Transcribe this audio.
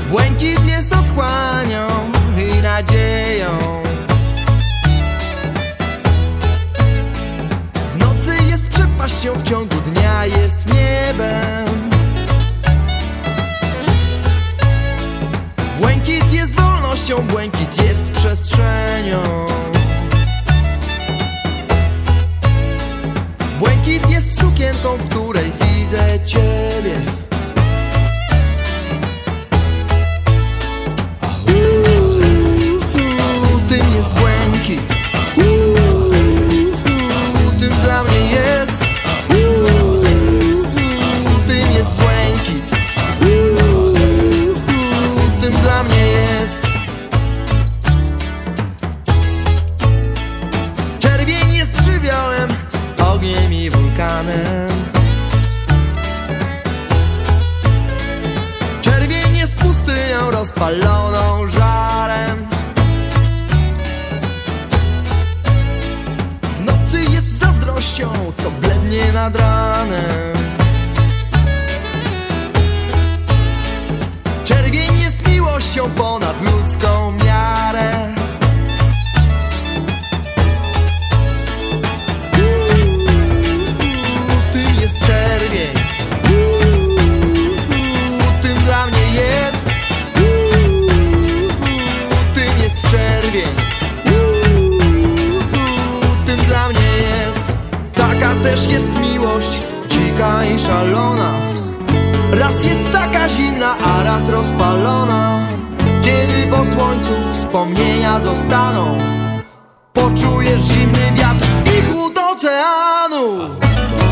Błękit jest otchłanią i nadzieją. W nocy jest przepaścią, w ciągu dnia jest niebem. Błękit jest wolnością, błękit jest przestrzenią. Błękit jest sukienką, w której widzę Ciebie. Tym jest błękit. Tym dla mnie jest. Tym jest błękit. Tym dla mnie jest. Czerwień jest żywiołem, ogniem i wulkanem. Czerwień jest pustynią rozpaloną żarem. W nocy jest zazdrością, co blednie nad ranem. Czerwień jest miłością ponad ludzką miarę. Tym jest czerwień. Tym dla mnie jest. Tym jest czerwień. Tym dla mnie jest. Taka też jest miłość, dzika i szalona. Raz jest taka zimna, a raz rozpalona. Kiedy po słońcu wspomnienia zostaną, poczujesz zimny wiatr i chłód oceanu.